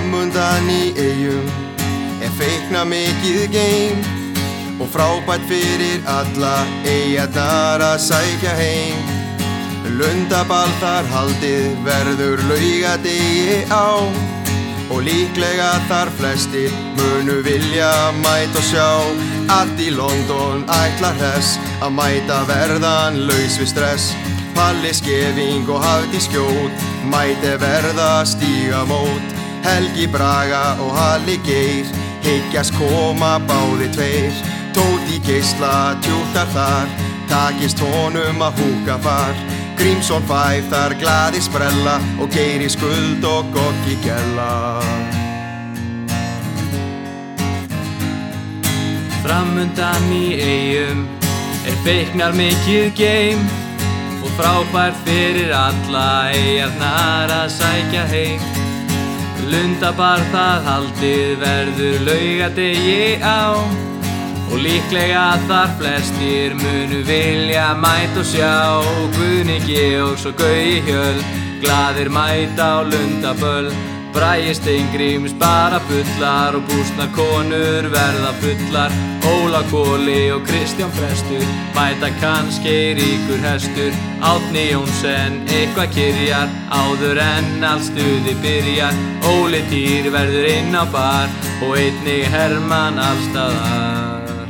Framundan í Eyjum feikna mikið geim og frábært fyrir alla eyjarnar að sækja heim. Lundaball þar haldið verður laugadegi á og líklega þar flestir munu vilja mæta og sjá. Allt í London ætlar hress að mæta verðan laus við stress. Palli Skeving og Hafdís Skjót mæti verða stíga mót. Helgi Braga og Halli Geir hyggjast koma báðir tveir. Tóti Geisla tjúttar þar, takist honum að húka far. Grímsson 5 þar glaðir sprella og Geir í Skuld og Goggi Gella. Framundan í Eyjum feiknar mikið geim og frábært fyrir alla eyjarnar að sækja heim. Lundaball það haldið verður laugadegi á og líklega þar flestir munu vilja mæta og sjá. Guðni Georgs og Gauji Hjöll glaðir mæta á Lundaböll. Bragi Steingríms bara fullar og bústnar konur verða fullar. Óla Koli og Kristján Prestur mæta kannski ríkur hestur. Árni Jónsson eitthvað kyrjar áður en allt stuði byrjar. Óli Týr verður inn á bar og einnig Hermann allstaðar.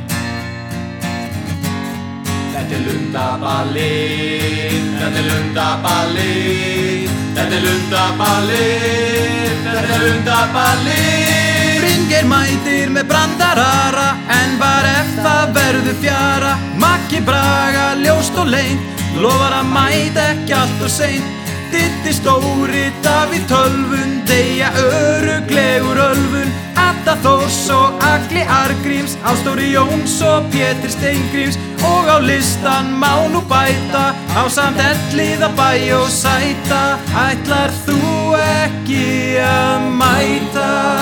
Þetta Lundaballið, þetta Lundaballið, þetta Lundaballið, þetta Lundaballið. Bryngeir mætir með brandarara en var það verður fjara. Maggi Braga ljóst og leynt lofar að mæta ekki allt og seint. Diddi Stóri, Davíð Tölvun deyja öruglegur ölvun. Adda Þórs og Agli Arngríms, Ástóri Jóns og Pétur Steingríms. Og á listan má nú bæta ásamt Elliðabæ og Sæta. Ætlar þú ekki að mæta?